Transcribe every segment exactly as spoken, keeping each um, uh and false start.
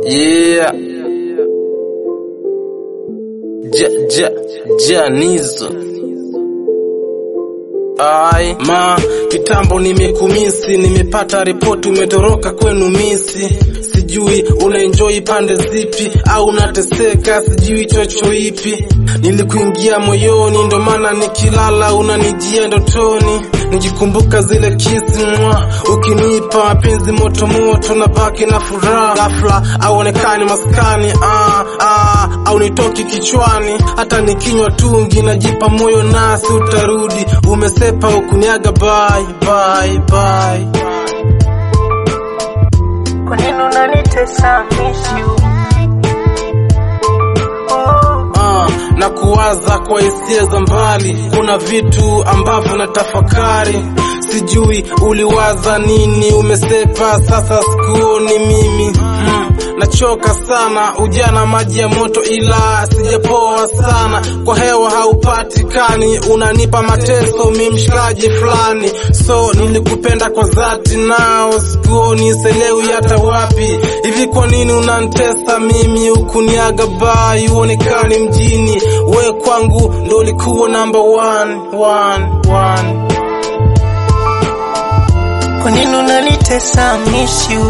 Yeah. Ja, ja, Janizo. Ai, ma, kitambo nimekumisi, nimepata ripoti umetoroka kwenu misi. Sijui unaenjoy pande zipi au unateseka sijui chocho ipi. Nilikuingia moyoni ndo maana nikilala unanijia ndotoni. Nikikumbuka zile kisi mwa ukinipa mapenzi moto moto na baki na furaha. Ghafla aonekani maskani ah ah au nitoki kichwani. Hata nikinywa tungi najipa moyo nasi utarudi. Umesepa ukuniaga bye bye bye. Kwa nini unanitesa miss you? Ah, na kuwaza kwa hisia za mbali. Kuna vitu ambavyo natafakari. Sijui uliwaza nini, umesepa sasa sikuoni mimi. hmm. Nachoka sana, ujana maji ya moto ila sijapoa sana. Kwa hewa haupatikani, unanipa mateso mimi mshikaji fulani. So nilikupenda kwa dhati nao sikuoni selewi hata wapi. Hivi kwa nini unanitesa mimi ukuniaga bai uonekani mjini. We kwangu ndo ulikuwa number one, one, one. Kwa nini unanitesa miss you?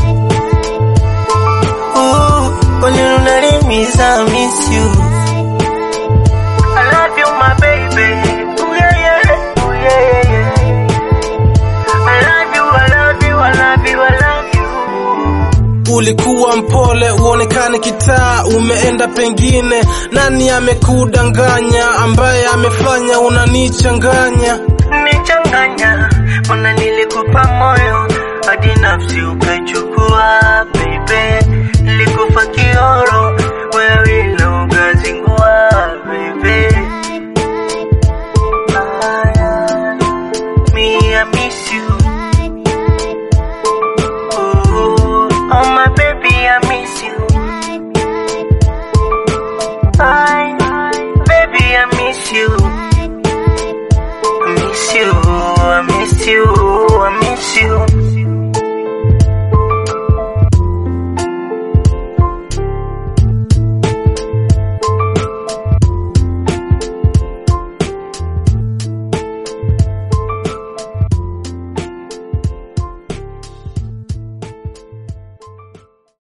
Oh, kwa nini unanimiza miss you? I love you my baby. Oh yeah yeah, oh yeah yeah. I love you, I love you, I love you, I love you. Ulikuwa mpole uonekane kitaa umeenda pengine. Nani amekudanganya ambaye amefanya unanichanganya? Nichanganya, mbona nilikupa moyo hadi nafsi ukachukua baby. Nilikufa kioro wewe ilo ukazingua baby. Me I miss you. Oh, oh my baby I miss you. I, baby I miss you. I miss you, I miss you, I miss you.